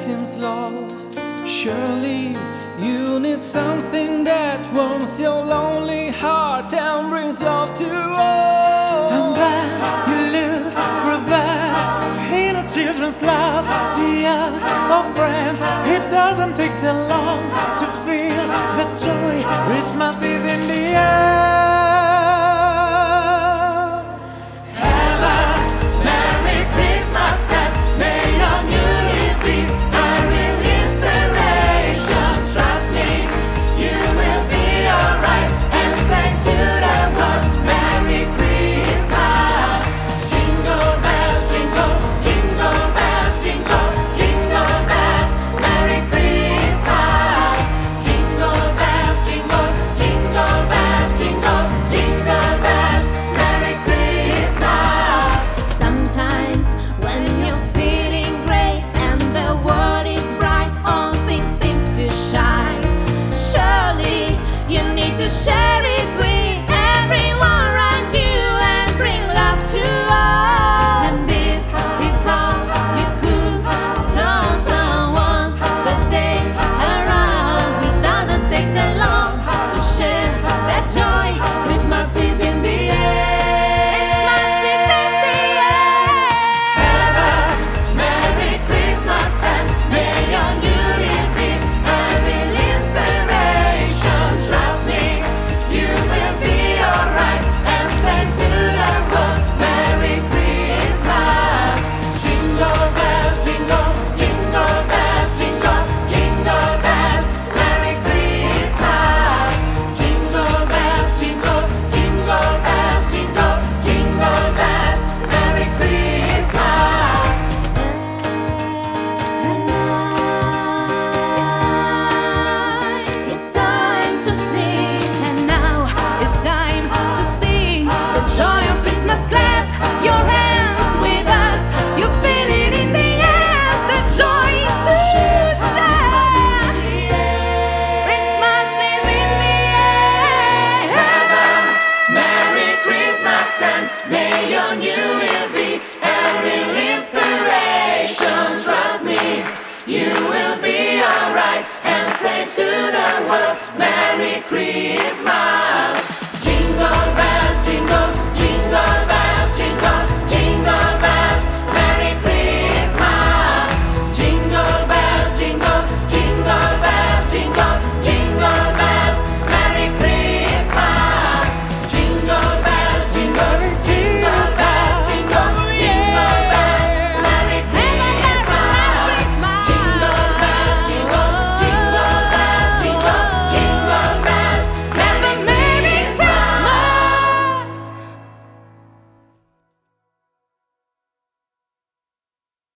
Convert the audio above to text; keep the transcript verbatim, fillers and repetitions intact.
seems lost. Surely you need something that warms your lonely heart and brings love to all. And then you look for that in a children's love, the art of brands. It doesn't take that long to feel the joy. Christmas is in the air.